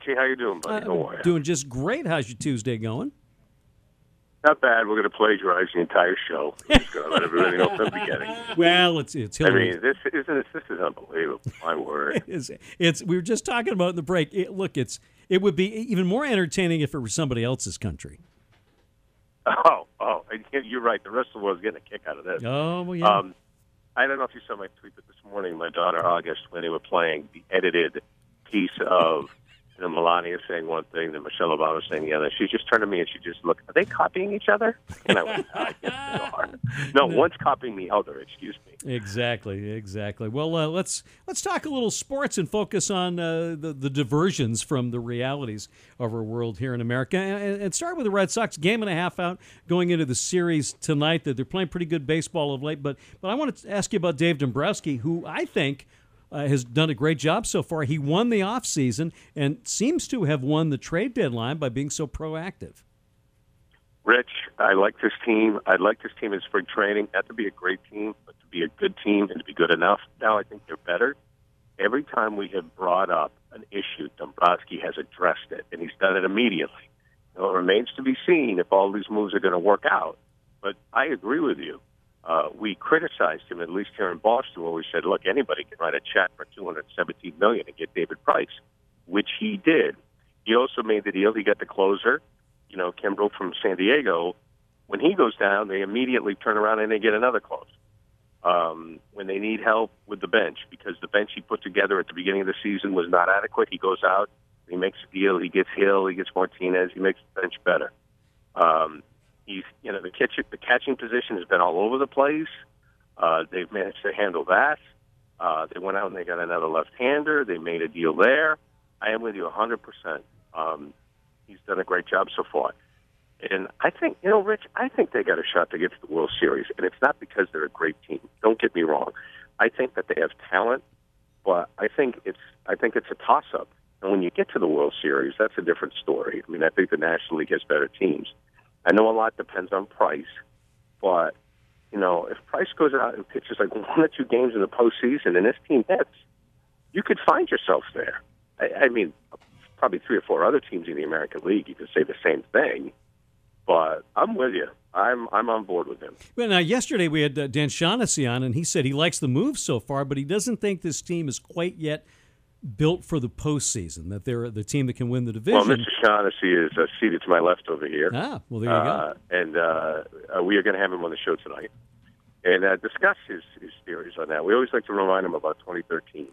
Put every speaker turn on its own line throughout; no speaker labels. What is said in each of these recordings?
Richie. How you doing, buddy? How are you?
Doing just great. How's your Tuesday going?
Not bad. We're going to plagiarize the entire show. I'm just going to let everybody know from the beginning.
Well, it's Hillary.
I mean, this is unbelievable. My word.
It's we were just talking about in the break. It would be even more entertaining if it were somebody else's country.
Oh, you're right. The rest of the world's getting a kick out of this.
Oh, well, yeah.
I don't know if you saw my tweet, but this morning, my daughter August, when they were playing the edited piece of Melania saying one thing, then Michelle Obama saying the other, she just turned to me and she just looked, are they copying each other? And I went, I guess they are. No, one's copying the other, excuse me.
Exactly. Well, let's talk a little sports and focus on the diversions from the realities of our world here in America. And start with the Red Sox, game and a half out going into the series tonight. They're playing pretty good baseball of late. But I want to ask you about Dave Dombrowski, who I think has done a great job so far. He won the offseason and seems to have won the trade deadline by being so proactive.
Rich, I like this team. I like this team in spring training. Not to be a great team, but to be a good team and to be good enough. Now I think they're better. Every time we have brought up an issue, Dombrowski has addressed it, and he's done it immediately. It remains to be seen if all these moves are going to work out. But I agree with you. We criticized him, at least here in Boston, where we said, look, anybody can write a check for $217 million and get David Price, which he did. He also made the deal. He got the closer, Kimbrel from San Diego. When he goes down, they immediately turn around and they get another closer. When they need help with the bench, because the bench he put together at the beginning of the season was not adequate, he goes out, he makes a deal, he gets Hill, he gets Martinez, he makes the bench better. He's, the catching position has been all over the place. They've managed to handle that. They went out and they got another left-hander. They made a deal there. I am with you 100%. He's done a great job so far. And I think, Rich, I think they got a shot to get to the World Series. And it's not because they're a great team. Don't get me wrong. I think that they have talent, but I think it's a toss-up. And when you get to the World Series, that's a different story. I mean, I think the National League has better teams. I know a lot depends on Price, but, if Price goes out and pitches like one or two games in the postseason and this team hits, you could find yourself there. I mean, probably three or four other teams in the American League, you could say the same thing, but I'm with you. I'm on board with him.
Well, now, yesterday we had Dan Shaughnessy on, and he said he likes the moves so far, but he doesn't think this team is quite yet built for the postseason, that they're the team that can win the division.
Well, Mr. Shaughnessy is seated to my left over here.
Ah, well, there you go.
And we are going to have him on the show tonight and discuss his theories on that. We always like to remind him about 2013.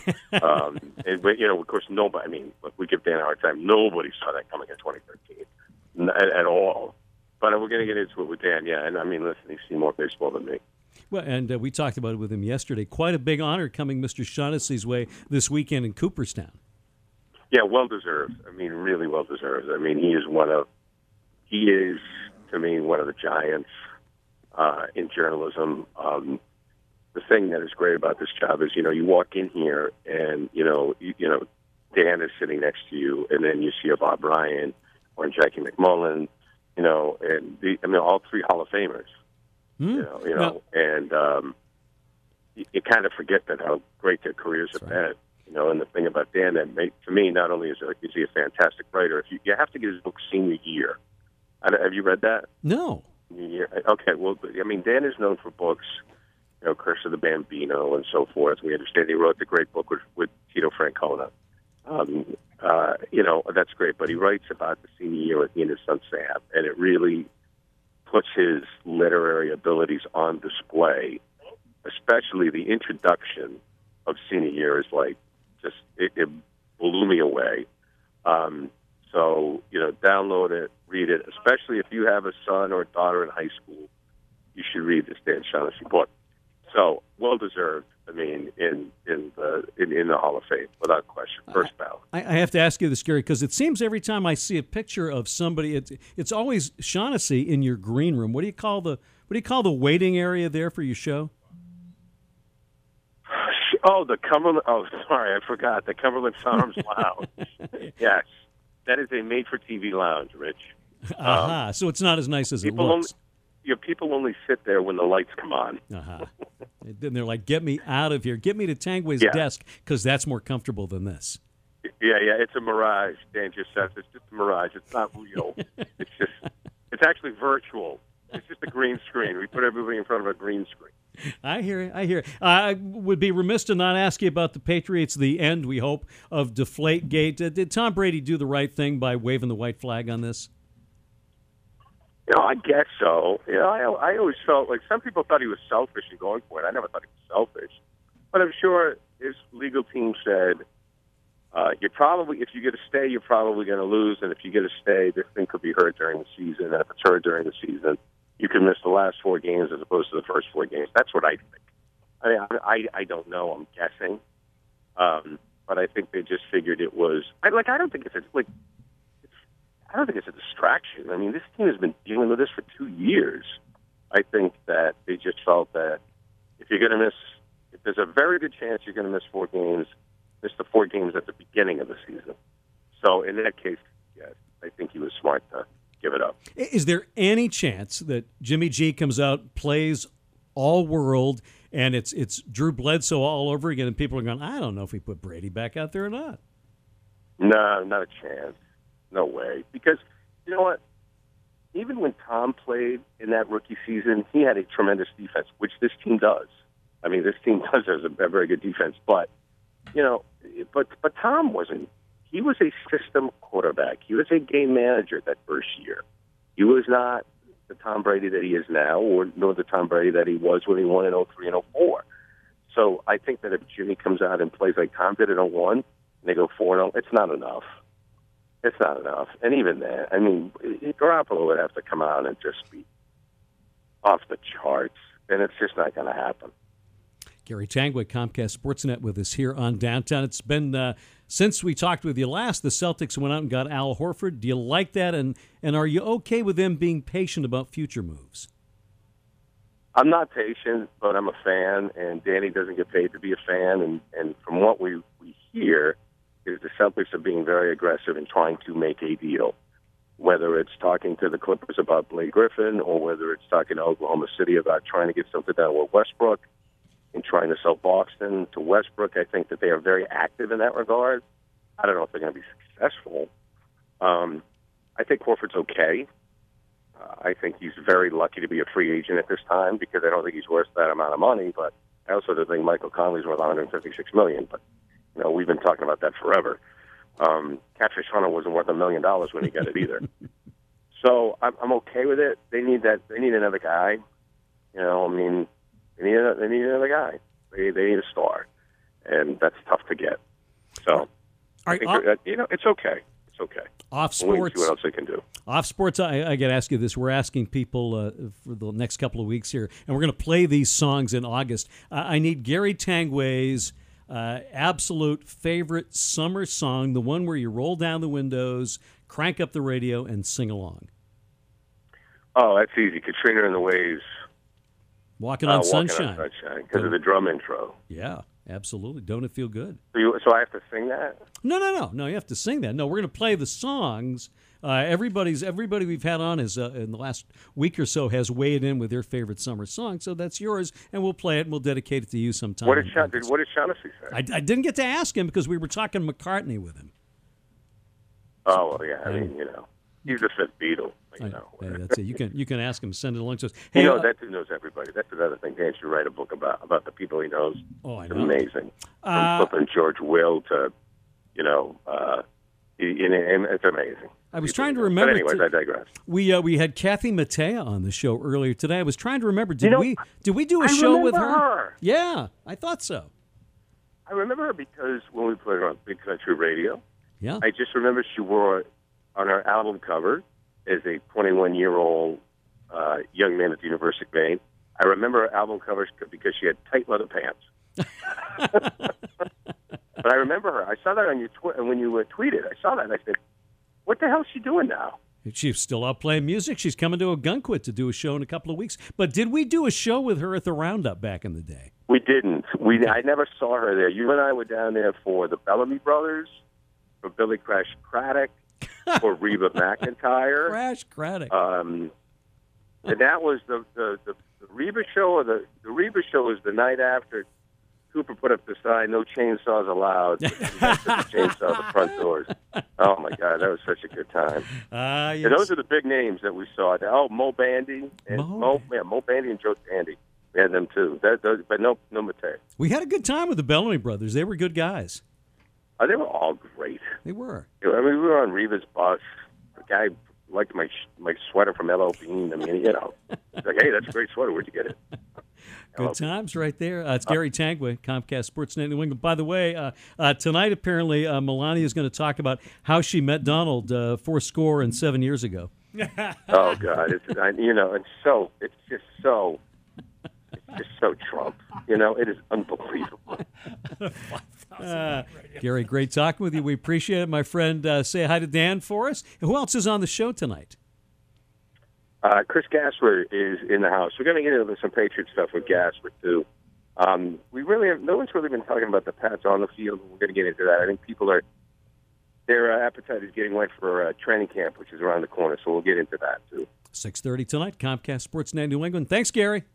Of course, nobody, look, we give Dan a hard time. Nobody saw that coming in 2013 at all. But we're going to get into it with Dan, yeah. And, listen, he's seen more baseball than me.
Well, and we talked about it with him yesterday. Quite a big honor coming Mr. Shaughnessy's way this weekend in Cooperstown.
Yeah, well-deserved. Really well-deserved. He is, to me, one of the giants in journalism. The thing that is great about this job is, you walk in here and, Dan is sitting next to you, and then you see a Bob Ryan or Jackie McMullen, and all three Hall of Famers. And you kind of forget that how great their careers have been. And the thing about Dan to me, not only is he a fantastic writer, if you have to get his book Senior Year. Have you read that?
No.
Okay, well, Dan is known for books, Curse of the Bambino and so forth. We understand he wrote the great book with Tito Francona. That's great, but he writes about the senior year with he and his son Sam, and it really puts his literary abilities on display, especially the introduction of Senior Year is it blew me away. So, download it, read it, especially if you have a son or a daughter in high school, you should read this Dan Shaughnessy book. So, well-deserved, in the Hall of Fame, without question, first ballot.
I have to ask you this, Gary, because it seems every time I see a picture of somebody, it's always Shaughnessy in your green room. What do you call the waiting area there for your show?
Oh, the Cumberland. Oh, sorry, I forgot the Cumberland Farms Lounge. Yes, that is a made-for-TV lounge, Rich.
So it's not as nice as it looks.
People only sit there when the lights come on.
Then they're like, "Get me out of here! Get me to Tangway's desk, because that's more comfortable than this."
Yeah, it's a mirage. Dan just says it's just a mirage. It's not real. It's actually virtual. It's just a green screen. We put everybody in front of a green screen.
I hear it. I hear it. I would be remiss to not ask you about the Patriots, the end, we hope, of Deflategate. Did Tom Brady do the right thing by waving the white flag on this?
I guess so. I always felt like some people thought he was selfish in going for it. I never thought he was selfish. But I'm sure his legal team said, you're probably, if you get a stay, you're probably going to lose. And if you get a stay, this thing could be heard during the season. And if it's heard during the season, you can miss the last 4 games as opposed to the first 4 games. That's what I think. I mean, I don't know. I'm guessing. But I think they just figured it was. I don't think it's a distraction. I mean, this team has been dealing with this for 2 years. I think that they just felt that if there's a very good chance you're going to miss 4 games, miss the 4 games at the beginning of the season. So in that case, yes, I think he was smart to give it up.
Is there any chance that Jimmy G comes out, plays all world, and it's Drew Bledsoe all over again, and people are going, I don't know if we put Brady back out there or not?
No, not a chance. No way. Because, you know what? Even when Tom played in that rookie season, he had a tremendous defense, which this team does. I mean, this team does have a very good defense. But, but Tom wasn't. He was a system quarterback. He was a game manager that first year. He was not the Tom Brady that he is now, nor the Tom Brady that he was when he won in 03 and 04. So I think that if Jimmy comes out and plays like Tom did in 01, and they go 4-0, it's not enough. It's not enough. And even then, I mean, Garoppolo would have to come out and just be off the charts, and it's just not going to happen.
Gary Tangway, Comcast Sportsnet, with us here on Downtown. It's been since we talked with you last, the Celtics went out and got Al Horford. Do you like that? And are you okay with them being patient about future moves?
I'm not patient, but I'm a fan, and Danny doesn't get paid to be a fan. And from what we hear, is the Celtics are being very aggressive in trying to make a deal, whether it's talking to the Clippers about Blake Griffin or whether it's talking to Oklahoma City about trying to get something done with Westbrook and trying to sell Boston to Westbrook. I think that they are very active in that regard. I don't know if they're going to be successful. I think Horford's okay. I think he's very lucky to be a free agent at this time because I don't think he's worth that amount of money, but I also don't think Michael Conley's worth $156 million. But we've been talking about that forever. Catfish Hunter wasn't worth $1 million when he got it either. So I'm okay with it. They need that. They need another guy. They need another guy. They need a star, and that's tough to get. So I think it's okay. It's okay.
Off sports.
See what else they can do.
Off sports. I got to ask you this. We're asking people for the next couple of weeks here, and we're going to play these songs in August. I need Gary Tangway's absolute favorite summer song, the one where you roll down the windows, crank up the radio, and sing along.
Oh, that's easy. Katrina and the Waves.
Walking on Sunshine.
Because of the drum intro.
Yeah, absolutely. Don't it feel good?
So I have to sing that?
No. You have to sing that. No, we're going to play the songs. Everybody we've had on is in the last week or so has weighed in with their favorite summer song. So that's yours, and we'll play it and we'll dedicate it to you sometime.
What did Shaughnessy say?
I didn't get to ask him because we were talking McCartney with him.
Oh well, yeah. I mean, he's the fifth Beatle.
That's it. You can ask him. Send it along to us. Hey,
that dude knows everybody. That's another thing. Dan should write a book about the people he knows.
Oh, I know.
It's amazing. From flipping George Will to, it's amazing.
I was trying to remember.
But anyways, I digress.
We had Kathy Mattea on the show earlier today. I was trying to remember. Did we do a show with her? Yeah, I thought so.
I remember her because when we played her on Big Country Radio.
Yeah.
I just remember she wore on her album cover as a 21-year-old young man at the University of Maine. I remember her album covers because she had tight leather pants. But I remember her. I saw that on your when you tweeted. I saw that and I said, what the hell is she doing now?
She's still out playing music. She's coming to Ogunquit to do a show in a couple of weeks. But did we do a show with her at the Roundup back in the day?
We didn't. I never saw her there. You and I were down there for the Bellamy Brothers, for Billy Crash Craddock, for Reba McEntire.
Crash Craddock.
And that was the Reba show, or the Reba show was the night after Cooper put up the sign, "No chainsaws allowed." He had to chainsaw the front doors. Oh my God, that was such a good time.
Yes.
And those are the big names that we saw. Oh, Mo Bandy and Mo Bandy and Joe Tandy. We had them too. But no Matei.
We had a good time with the Bellamy brothers. They were good guys.
They were all great.
They were.
I mean, we were on Reva's bus. The guy liked my sweater from L.O. Bean. I mean, he's like, "Hey, that's a great sweater. Where'd you get it?"
Good times right there. It's Gary Tangway, Comcast Sportsnet New England. By the way, tonight apparently Melania is going to talk about how she met Donald 7 years ago.
Oh God, it's just so Trump. It is unbelievable.
Gary, great talking with you. We appreciate it, my friend. Say hi to Dan for us. Who else is on the show tonight?
Chris Gassler is in the house. We're going to get into some Patriot stuff with Gassler too. No one's really been talking about the Pats on the field. We're going to get into that. I think their appetite is getting wet for training camp, which is around the corner. So we'll get into that too.
6:30 tonight, Comcast Sportsnet New England. Thanks, Gary.